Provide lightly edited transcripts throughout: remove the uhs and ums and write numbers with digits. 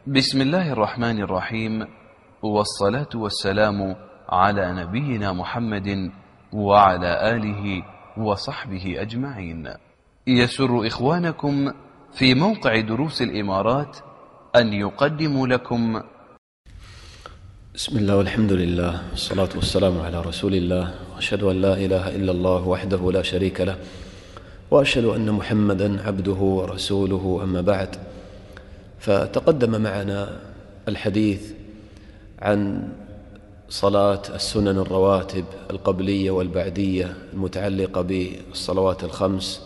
بسم الله الرحمن الرحيم، والصلاة والسلام على نبينا محمد وعلى آله وصحبه أجمعين. يسر إخوانكم في موقع دروس الإمارات أن يقدموا لكم بسم الله والحمد لله والصلاة والسلام على رسول الله، وأشهد أن لا إله إلا الله وحده لا شريك له، وأشهد أن محمدا عبده ورسوله. أما بعد، فتقدم معنا الحديث عن صلاة السنن الرواتب القبلية والبعدية المتعلقة بالصلوات الخمس،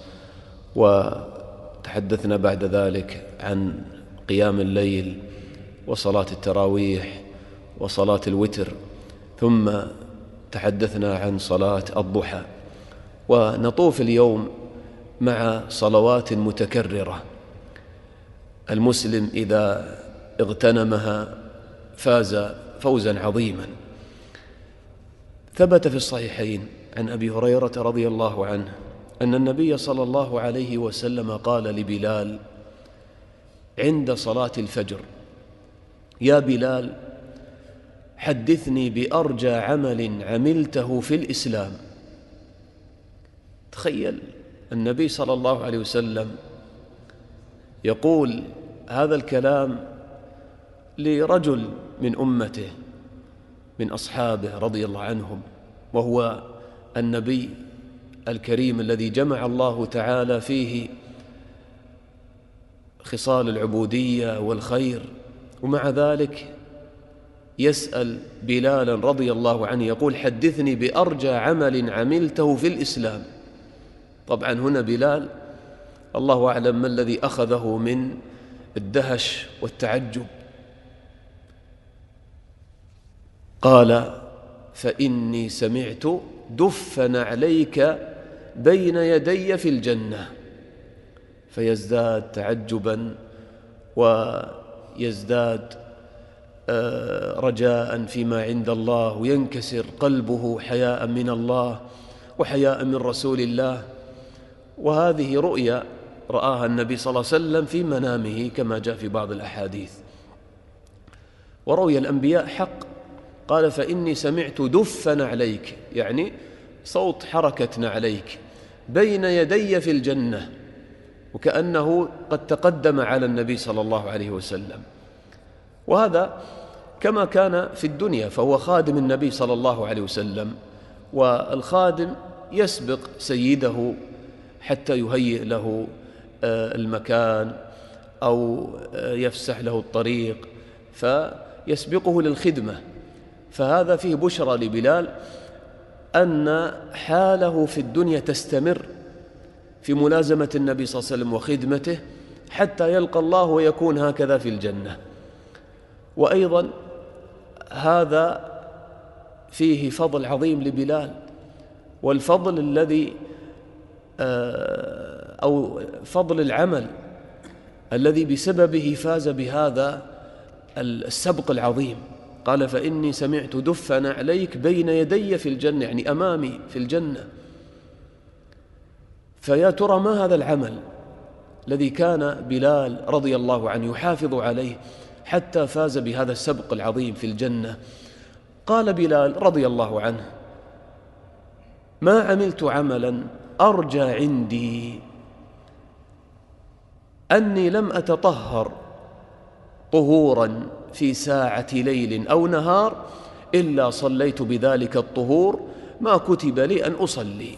وتحدثنا بعد ذلك عن قيام الليل وصلاة التراويح وصلاة الوتر، ثم تحدثنا عن صلاة الضحى. ونطوف اليوم مع صلوات متكررة المسلم إذا اغتنمها فاز فوزا عظيما. ثبت في الصحيحين عن أبي هريرة رضي الله عنه أن النبي صلى الله عليه وسلم قال لبلال عند صلاة الفجر: يا بلال، حدثني بأرجى عمل عملته في الإسلام. تخيل النبي صلى الله عليه وسلم يقول هذا الكلام لرجل من أمته من أصحابه رضي الله عنهم، وهو النبي الكريم الذي جمع الله تعالى فيه خصال العبودية والخير، ومع ذلك يسأل بلالا رضي الله عنه يقول: حدثني بأرجى عمل عملته في الإسلام. طبعا هنا بلال الله أعلم ما الذي أخذه من الدهش والتعجب. قال: فإني سمعت دفن عليك بين يدي في الجنة. فيزداد تعجبا ويزداد رجاء فيما عند الله، وينكسر قلبه حياء من الله وحياء من رسول الله. وهذه رؤيا رآها النبي صلى الله عليه وسلم في منامه كما جاء في بعض الأحاديث. ورؤيا الأنبياء حق. قال: فإني سمعت دفن عليك، يعني صوت حركة عليك، بين يدي في الجنة، وكأنه قد تقدم على النبي صلى الله عليه وسلم. وهذا كما كان في الدنيا، فهو خادم النبي صلى الله عليه وسلم، والخادم يسبق سيده حتى يهيئ له المكان أو يفسح له الطريق، فيسبقه للخدمة. فهذا فيه بشرى لبلال أن حاله في الدنيا تستمر في ملازمة النبي صلى الله عليه وسلم وخدمته حتى يلقى الله ويكون هكذا في الجنة. وأيضا هذا فيه فضل عظيم لبلال، والفضل الذي أو فضل العمل الذي بسببه فاز بهذا السبق العظيم. قال: فإني سمعت دفن عليك بين يدي في الجنة، يعني أمامي في الجنة. فيا ترى ما هذا العمل الذي كان بلال رضي الله عنه يحافظ عليه حتى فاز بهذا السبق العظيم في الجنة؟ قال بلال رضي الله عنه: ما عملت عملا أرجى عندي أني لم أتطهر طهورا في ساعة ليل أو نهار إلا صليت بذلك الطهور ما كتب لي أن أصلي.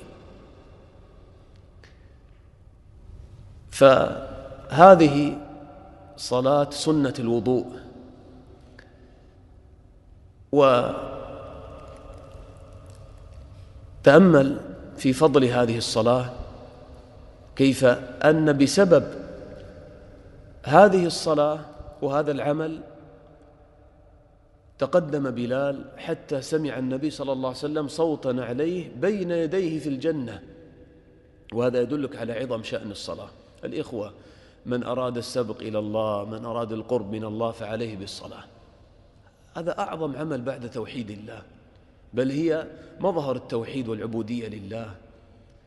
فهذه صلاة سنة الوضوء. وتأمل في فضل هذه الصلاة، كيف أن بسبب هذه الصلاة وهذا العمل تقدم بلال حتى سمع النبي صلى الله عليه وسلم صوتا عليه بين يديه في الجنة. وهذا يدلك على عظم شأن الصلاة. الإخوة، من أراد السبق إلى الله، من أراد القرب من الله، فعليه بالصلاة. هذا أعظم عمل بعد توحيد الله، بل هي مظهر التوحيد والعبودية لله.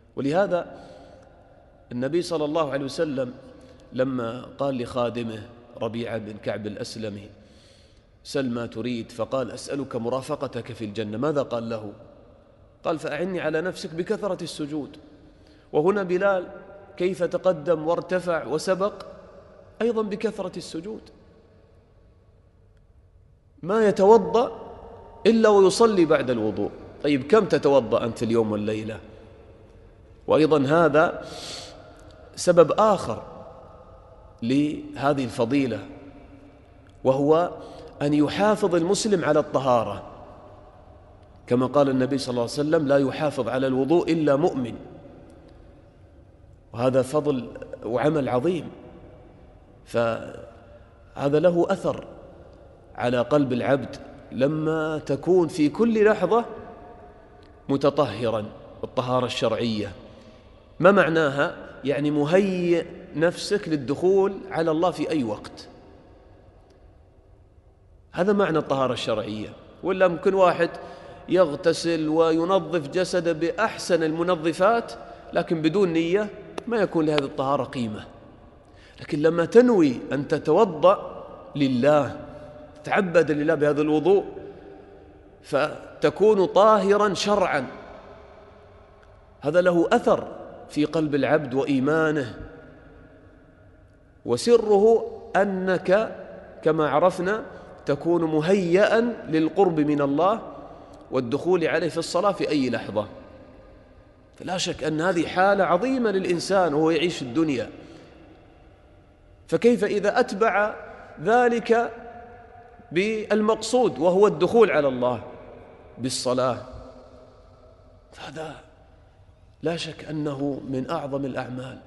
ولهذا النبي صلى الله عليه وسلم لما قال لخادمه ربيعة بن كعب الأسلمي: سل ما تريد. فقال: أسألك مرافقتك في الجنة. ماذا قال له؟ قال: فأعني على نفسك بكثرة السجود. وهنا بلال كيف تقدم وارتفع وسبق؟ أيضا بكثرة السجود، ما يتوضأ إلا ويصلي بعد الوضوء. طيب كم تتوضأ أنت اليوم والليلة؟ وأيضا هذا سبب آخر لهذه الفضيلة، وهو أن يحافظ المسلم على الطهارة، كما قال النبي صلى الله عليه وسلم: لا يحافظ على الوضوء إلا مؤمن. وهذا فضل وعمل عظيم، فهذا له أثر على قلب العبد لما تكون في كل لحظة متطهرا الطهارة الشرعية. ما معناها؟ يعني مهيئ نفسك للدخول على الله في أي وقت. هذا معنى الطهارة الشرعية. ولا ممكن واحد يغتسل وينظف جسده بأحسن المنظفات لكن بدون نية، ما يكون لهذه الطهارة قيمة. لكن لما تنوي أن تتوضأ لله، تتعبد لله بهذا الوضوء، فتكون طاهرا شرعا، هذا له أثر في قلب العبد وإيمانه. وسره أنك كما عرفنا تكون مهيئا للقرب من الله والدخول عليه في الصلاة في أي لحظة. فلا شك أن هذه حالة عظيمة للإنسان وهو يعيش الدنيا. فكيف إذا أتبع ذلك بالمقصود وهو الدخول على الله بالصلاة؟ فهذا لا شك أنه من أعظم الأعمال.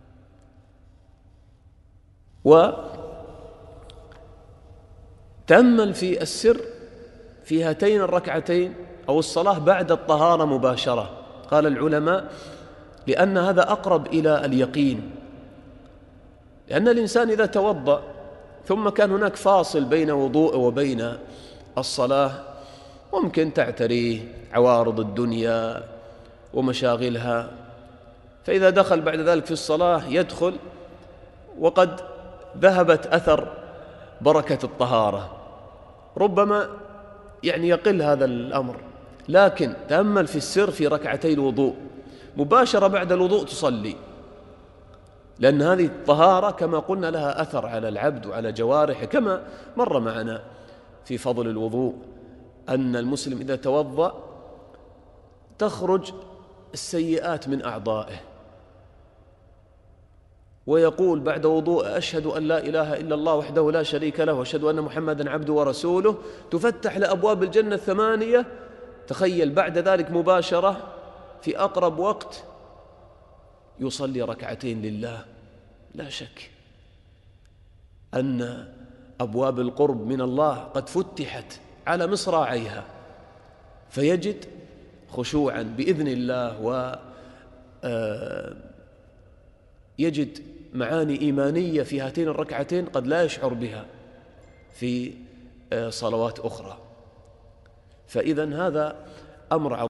وتأمل في السر في هاتين الركعتين أو الصلاة بعد الطهارة مباشرة. قال العلماء: لأن هذا أقرب إلى اليقين، لأن الإنسان إذا توضأ ثم كان هناك فاصل بين وضوءه وبين الصلاة، ممكن تعتريه عوارض الدنيا ومشاغلها، فإذا دخل بعد ذلك في الصلاة يدخل وقد ذهبت أثر بركة الطهارة، ربما يقل هذا الأمر. لكن تأمل في السر في ركعتي الوضوء، مباشرة بعد الوضوء تصلي، لأن هذه الطهارة كما قلنا لها أثر على العبد وعلى جوارحه، كما مر معنا في فضل الوضوء أن المسلم إذا توضأ تخرج السيئات من أعضائه، ويقول بعد وضوء: أشهد أن لا إله إلا الله وحده لا شريك له وأشهد أن محمدا عبده ورسوله. تفتح لأبواب الجنة 8. تخيل بعد ذلك مباشرة في أقرب وقت يصلي ركعتين لله. لا شك أن أبواب القرب من الله قد فتحت على مصراعيها، فيجد خشوعا بإذن الله، ويجد معاني إيمانية في هاتين الركعتين قد لا يشعر بها في صلوات أخرى. فإذن هذا أمر عظيم.